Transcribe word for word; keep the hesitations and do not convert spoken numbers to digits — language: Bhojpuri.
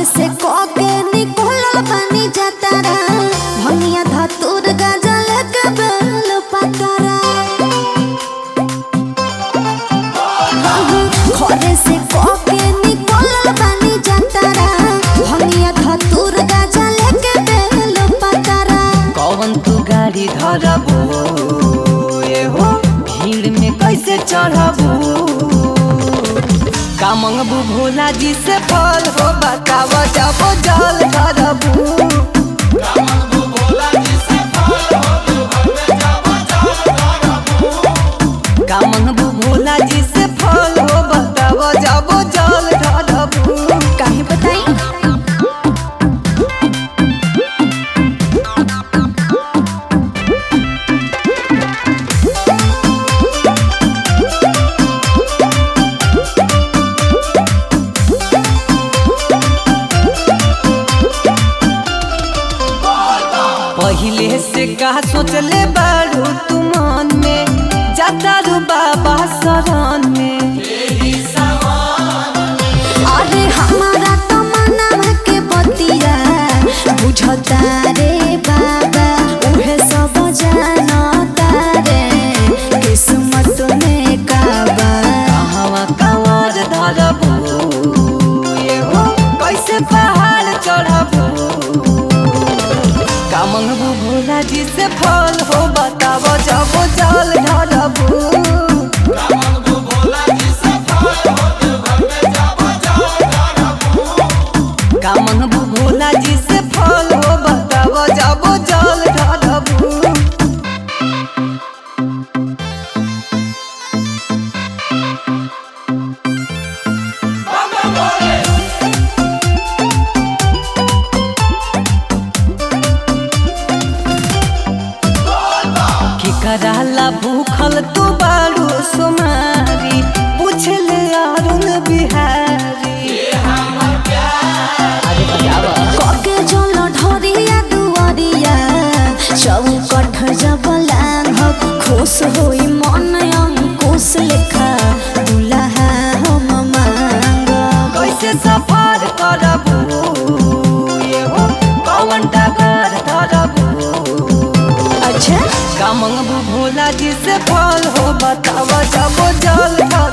घरे से कोके निकलल बनी जतारा भंगिया धतूर गजल के बेल पतरा घरे से कोके निकलल बनी जतारा भंगिया धतूर गजल के बेल पतरा कौन तू गाड़ी धरबू ए हो भीड़ में कैसे चढ़बू का मंगबू भोला जी से फल हो बताव जाबो जल धरबू का मंगबू भोला जी से फल हो बताव जाबो जल धरबू काहे बताई पहिले से का सोचले बारू तू मन में जाता रू बाबा शरण में अरे हमारा तो मनवा के बतिया बुझता रे बाबा उहे सब जानता रे किस्मत में काबा हवा कंवर धरबू ये हो कैसे पहाड़ चढ़बू का मंगबू भोला जी से फल हो बताव जाबो जल धरबू का मंगबू भोला जी से फल हो बताव जाबो जल धरबू कराला भूखल तू बारू सुमारी पूछले अरुण बिहारी अरे बजावा कके जल ढोरिया दुआरिया चौकठ जब लांघब खुश होई मन अंकुश लेखा दुल्हा हम मांगब कैसे सफर करबू ये हो कौन डगर धरबू अच्छा का मंगबू भोला जी से फल हो बताव जाबो जल धरबू